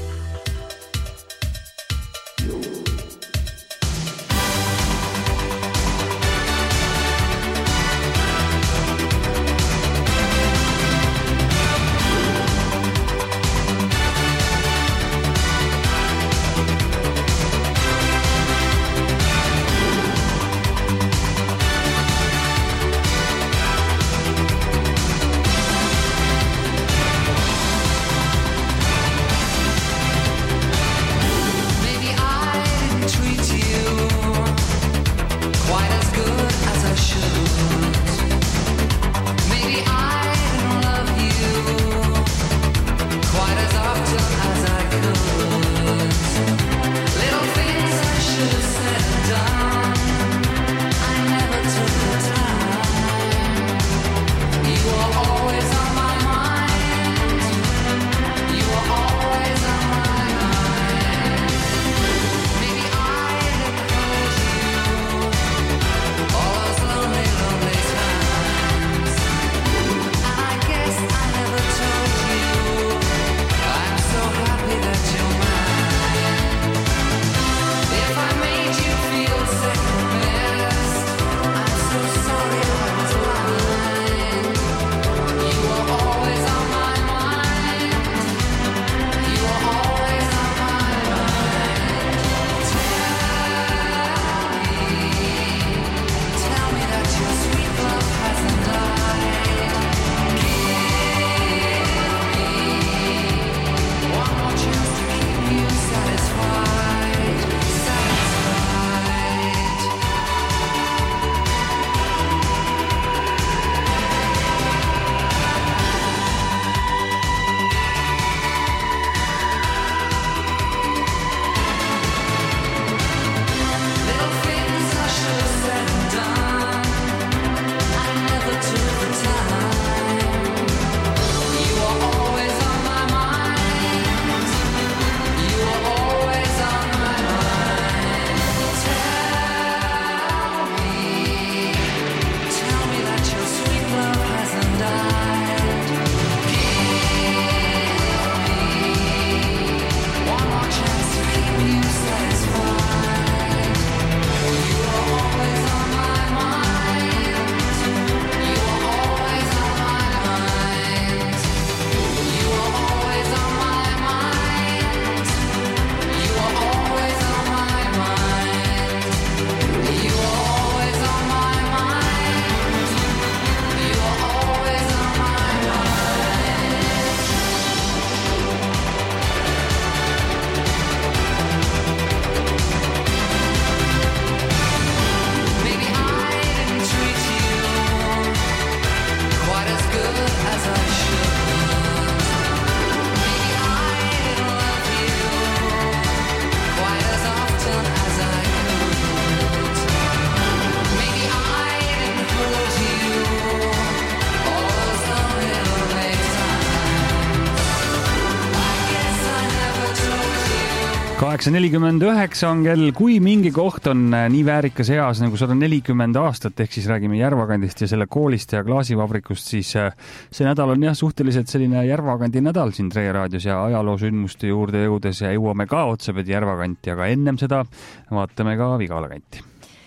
Kaheksa 49 on kell, kui mingi koht on nii väärikas eas nagu 140 aastat, ehk siis räägime Järvakandist ja selle koolist ja klaasivabrikust, siis see nädal on suhteliselt selline Järvakandi nädal siin Tre raadios ja ajaloosündmuste juurde jõudes ja jõuame ka otsapidi Järvakanti, aga ennem seda vaatame ka Vigala kanti.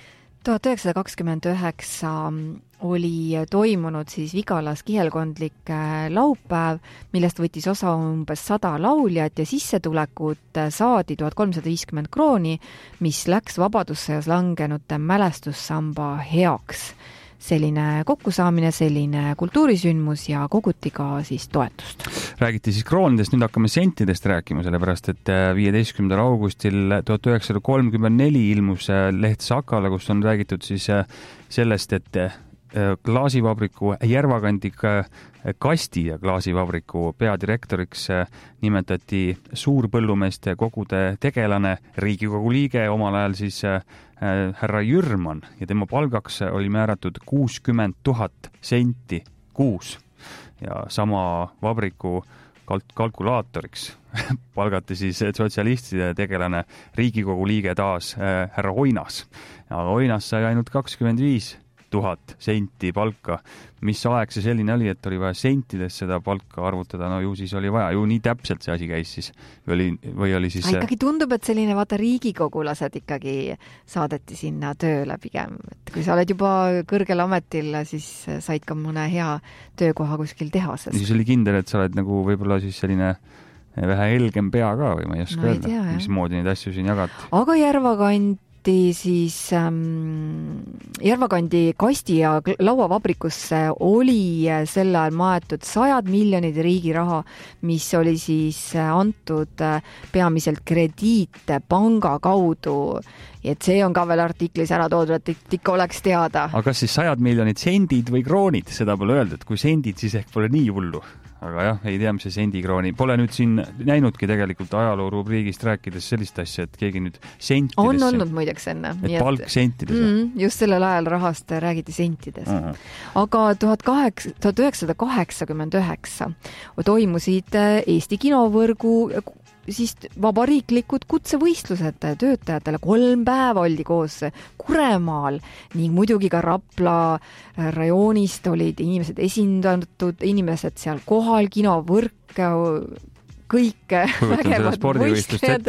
1929 oli toimunud siis Vigalas kihelkondlik laupäev, millest võttis osa umbes 100 lauljat ja sissetulekut saadi 1350 krooni, mis läks vabadussõjas langenute mälestussamba heaks. Selline kokkusaamine, selline kultuurisündmus ja koguti ka siis toetust. räägiti siis kroonidest, nüüd hakkame sentidest rääkima, sellepärast et 15. augustil 1934 ilmus leht Sakala, kus on räägitud siis sellest, et klaasivabriku Järvakandi kasti ja klaasivabriku peadirektoriks nimetati suurpõllumeeste kogude tegelane, Riigikogu liige, omal ajal siis härra Jürman ja tema palgaks oli määratud 60 000 senti kuus ja sama vabriku kalkulaatoriks palgati siis sotsialistide tegelane Riigikogu liige taas härra Oinas. Ja Oinas sai ainult 25 000 senti palka. Mis aeg see selline oli, et oli vaja sentides seda palka arvutada, no ju siis oli vaja, ju nii täpselt see asi käis siis. Või oli siis... Ikkagi tundub, et selline vaata riigikogulased ikkagi saadeti sinna tööle pigem. Et kui sa oled juba kõrgel ametil, siis said ka mõne hea töökoha kuskil tehases. Siis oli kindel, et sa oled nagu võib-olla siis selline vähe helgem pea ka või ma ei oska öelda, mismoodi neid asju siin jagati. Aga siis Järvakandi kasti- ja lauavabrikusse oli sel ajal maetud 100 miljonid riigi raha, mis oli siis antud peamiselt krediite panga kaudu. Et see on ka veel artiklis ära toodud, et ikka oleks teada. Aga kas siis 100 miljonid sendid või kroonid? Seda pole öeldud. Kui sendid, siis ehk pole nii hullu. Aga jah, ei tea, mis see sendikrooni. Pole nüüd siin näinudki tegelikult ajaloo rubriigist rääkides sellist asja, et keegi nüüd sentidesse... On olnud muideks enne. Et palk sentides. Just sellel ajal rahast räägiti sentides. Aga 1989 toimusid Eesti kinovõrgu siis vabariiklikud kutsevõistlused töötajatele. 3 päeva oldi koos Kuremaal ning muidugi ka Rapla rajoonist olid inimesed esindatud, inimesed seal kohal, kinovõrk, kõik vägevad võistlejad,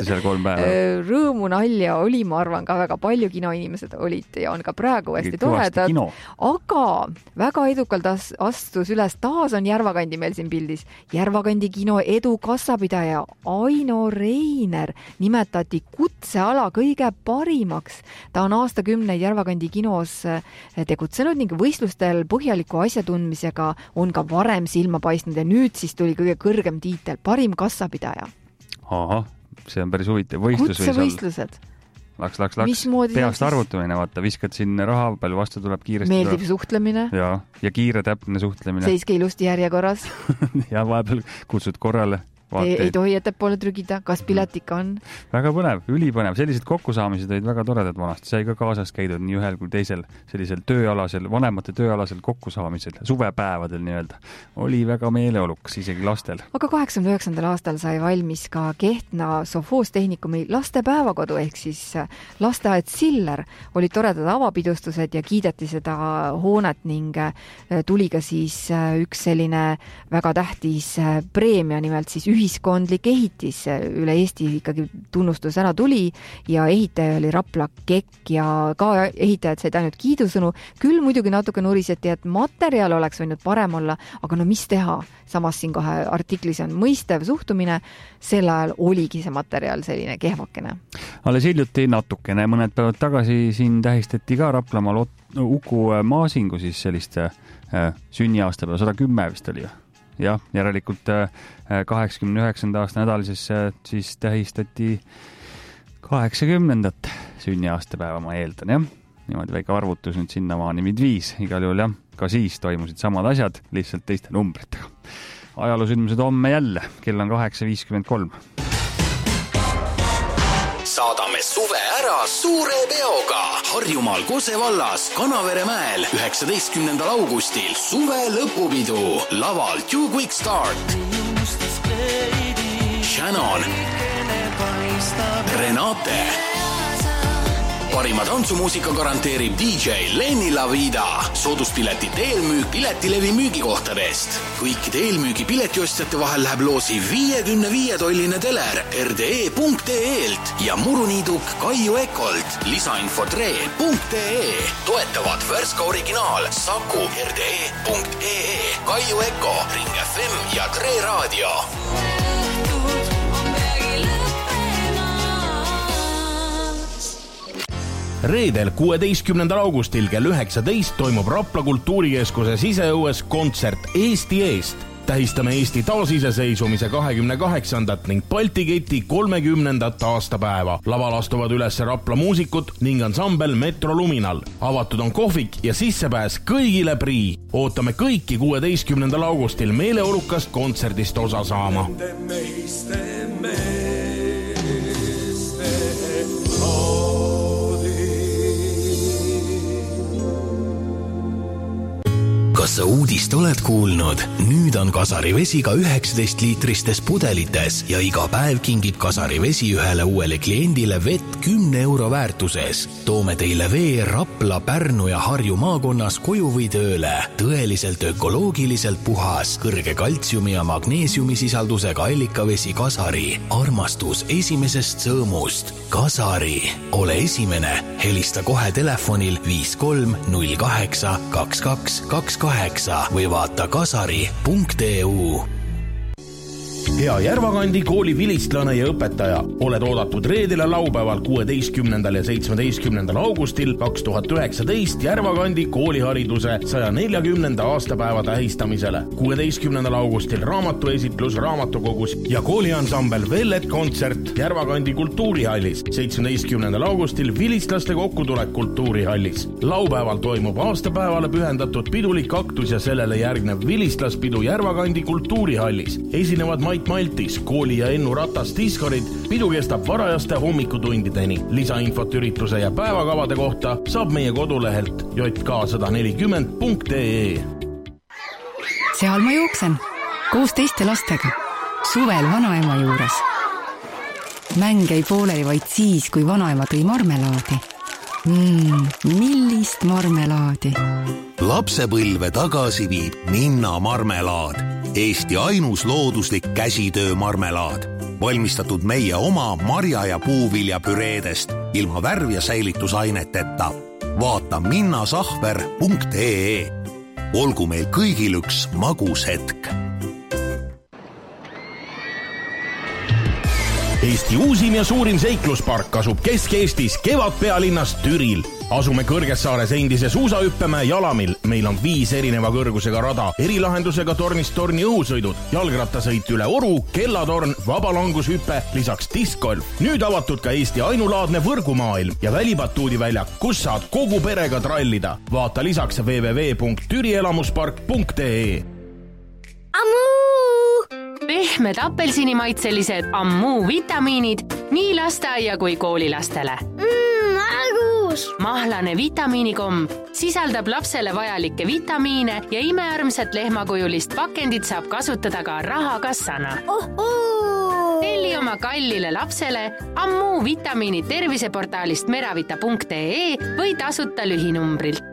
rõõmu nalja oli, ma arvan, ka väga palju kinoinimesed olid ja on ka praegu hästi toredad. Aga väga edukalt astus üles, taas on Järvakandi meil siin pildis. Järvakandi kino edu kassapidaja Aino Reiner nimetati kutseala kõige parimaks. Ta on aastakümneid Järvakandi kinos tegutsenud ning võistlustel põhjaliku asjatundmisega on ka varem silma paistnud ja nüüd siis tuli kõige kõrgem tiitel, parim kassapidaja. Ahah, see on päris huvitav. Kutsevõistlused. Laks. Peast arvutamine, vaata, viskad siin raha, palju vastu tuleb kiiresti. Meeldiv suhtlemine. Ja kiire täpne suhtlemine. Seiske ilusti järjekorras. Ja vahepeal kutsud korrale. Ei tohi ettepoole trügida, kas pilet ikka on? Väga põnev, ülipõnev. Sellised kokkusaamised olid väga toredad vanasti. Sai ka kaasas käidud nii ühel kui teisel sellisel tööalasel, vanemate tööalasel kokkusaamisel, suvepäevadel nii-öelda. Oli väga meeleolukas isegi lastel. Aga 89. aastal sai valmis ka Kehtna Sofoostehnikumi lastepäevakodu ehk siis lasteaed Siller. Olid toredad avapidustused ja kiideti seda hoonet ning tuli ka siis üks selline väga tähtis preemia, nimelt siis ühiskondlik ehitis üle Eesti ikkagi tunnustus ära tuli ja ehitaja oli Rapla Kekk ja ka ehitajad said ainult kiidusõnu. Küll muidugi natuke nuriseti, et materjal oleks võinud parem olla, aga no mis teha? Samas siin kohe artiklis on mõistev suhtumine. Sel ajal oligi see materjal selline kehvakene. Alles hiljuti natukene, mõned päevad tagasi siin tähistati ka Raplamaal Uku Maasingu siis sellist sünniaastapäeva, 110 vist oli ju. Jah, järelikult 89. aasta nädalises siis tähistati 80. sünniaastapäeva, ma eeldan, jah. Niimoodi väike arvutus nüüd sinnamaani mind viis. Igal juhul, jah, ka siis toimusid samad asjad, lihtsalt teiste numbritega. Ajaloosündmused homme jälle, kell on 8.53. Saadame suve ära suure peoga. Harjumaal Kose vallas Kanavere mäel 19. augustil suve lõpupidu. Laval Two Quick Start, Shannon, Renate. Parima tantsumuusika garanteerib DJ Lenny Lavida. Sooduspiletid eelmüük Piletilevi müügikohtadest. Kõikide eelmüügi piletiostjate vahel läheb loosi 55-tolline teler rde.ee-lt ja muruniiduk Kaiu Ekolt. Lisainfot re.ee. Toetavad Värska originaal, Saku, rde.ee, Kaiu Eko, Ring FM ja Tre Raadio. Reedel 16. augustil kell 19 toimub Rapla kultuurikeskuse siseõues kontsert Eesti eest. tähistame Eesti taasiseseisumise 28. ning Balti keti 30. aastapäeva. Laval astuvad üles Rapla muusikud ning ansambel Metro Luminal. Avatud on kohvik ja sissepääs kõigile prii. Ootame kõiki 16. augustil meeleolukast kontserdist osa saama. Kas sa uudist oled kuulnud? Nüüd on Kasari vesi ka 19-liitristes pudelites ja iga päev kingib Kasari vesi ühele uuele kliendile vett 10 euro väärtuses. Toome teile vee Rapla, Pärnu ja Harju maakonnas koju või tööle. Tõeliselt ökoloogiliselt puhas, kõrge kaltsiumi ja magneesiumi sisaldusega allikavesi Kasari. Armastus esimesest sõõmust. Kasari. Ole esimene. Helista kohe telefonil 5308 2228 või vaata kasari.eu. Hea Järvakandi kooli vilistlane ja õpetaja. Oled oodatud reedele laupäeval 16. ja 17. augustil 2019 Järvakandi koolihariduse 140. aastapäeva tähistamisele. 16. augustil raamatuesitlus raamatukogus ja kooliansambel Vellet kontsert Järvakandi kultuurihallis. 17. augustil vilistlaste kokkutulek kultuurihallis. Laupäeval toimub aastapäevale pühendatud pidulik aktus ja sellele järgnev vilistlaspidu Järvakandi kultuurihallis. Esinevad Mait Maltis, kooli ja Ennu Ratas diskorid. Pidu kestab varajaste hommikutundideni. Lisainfot ürituse ja päevakavade kohta saab meie kodulehelt jk140.ee. Seal ma jooksen, koos teiste lastega, suvel vanaema juures. Mäng ei pooleli vaid siis, kui vanaema tõi marmelaadi. Millist marmelaadi? Lapsepõlve tagasi viib Minna marmelaad. Eesti ainus looduslik käsitöö marmelaad. Valmistatud meie oma marja- ja puuviljapüreedest ilma värv- ja säilitusaineteta. Vaata minnasahver.ee. Olgu meil kõigil üks magus hetk. Eesti uusim ja suurim seikluspark asub Kesk-Eestis Kevadpealinnas Türil. Asume Kõrgessaares endise suusahüppemäe Jalamil. Meil on 5 erineva kõrgusega rada, erilahendusega tornist torni õhusõidud, jalgrattasõit üle Oru, kellatorn, vabalangushüpe, lisaks diskgolf. Nüüd avatud ka Eesti ainulaadne võrgumaailm ja välibatuudiväljak, kus saad kogu perega trallida. Vaata lisaks www.türielamuspark.ee. Pehmed apelsinimaitselised Ammu vitamiinid nii lasteaia kui koolilastele. Mahlane vitamiinikomm sisaldab lapsele vajalikke vitamiine ja imearmsat lehmakujulist pakendit saab kasutada ka rahakassana. Telli oma kallile lapsele Ammu vitamiinid terviseportaalist meravita.ee või tasuta lühinumbrilt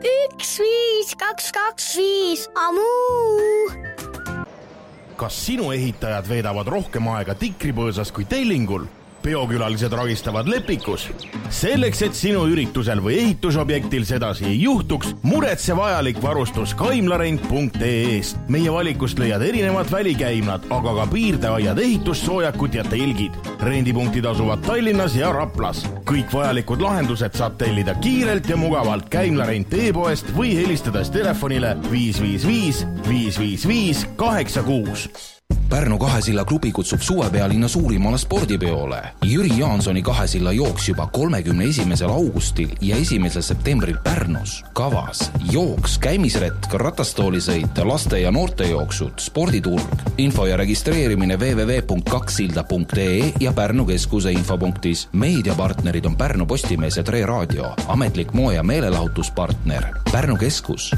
15225 Ammu. Kas sinu ehitajad veedavad rohkem aega tikripõõsas kui tellingul? Peokülalised ragistavad Lepikus. Selleks, et sinu üritusel või ehitusobjektil sedasi ei juhtuks, muretse vajalik varustus kaimlarent.ee-st. Meie valikust leiad erinevad välikäimlad, aga ka piirdeaiad, ehitussoojakud ja telgid. Rendipunktid asuvad Tallinnas ja Raplas. Kõik vajalikud lahendused saad tellida kiirelt ja mugavalt Kaimlarent e-poest või helistades telefonile 555 555 86. Pärnu Kahesilla klubi kutsub suvepealinna suurimale spordipeole. Jüri Jaansoni Kahesilla jooks juba 31. augustil ja 1. septembril Pärnus. Kavas jooks, käimisretk, ratastoolisõit, laste- ja noortejooksud, sporditurg. Info ja registreerimine www.2silda.ee ja Pärnu keskuse infopunktis. Meediapartnerid on Pärnu Postimees ja Tre Raadio. Ametlik moe- ja meelelahutuspartner Pärnu keskus.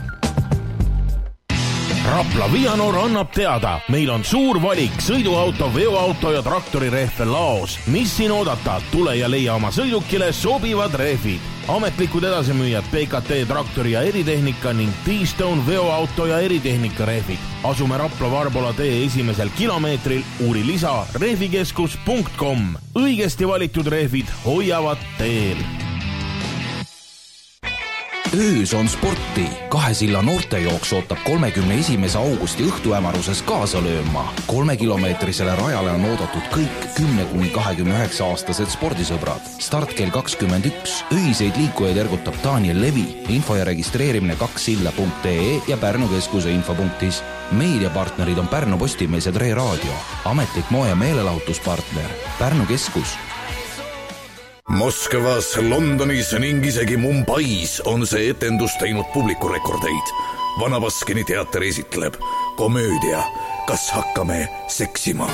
Rapla Vianor annab teada, meil on suur valik sõiduauto, veoauto ja traktorirehve laos. Mis siin oodata? Tule ja leia oma sõidukile sobivad rehvid. Ametlikud edasimüüjad PKT traktori ja eritehnika ning T-Stone veoauto ja eritehnika rehvid. Asume Rapla Varbola tee 1. kilomeetril, uuri lisa rehvikeskus.com. Õigesti valitud rehvid hoiavad teel. öös on sporti. Kahesilla noortejooks ootab 31. augusti õhtuämaruses kaasa lööma. 3-kilomeetrisele rajale on oodatud kõik 10-29 aastased spordisõbrad. Start kell 21. Öiseid liikujaid ergutab Daniel Levi. Info ja registreerimine 2silla.ee ja Pärnu keskuse infopunktis. Meediapartnerid on Pärnu Postimees ja Tre Raadio. Ametlik moe- ja meelelahutuspartner Pärnu keskus. Moskvas, Londonis ning isegi Mumbais on see etendus teinud publikurekordeid. Vana Baskini teater esitleb komöödia Kas hakkame seksima?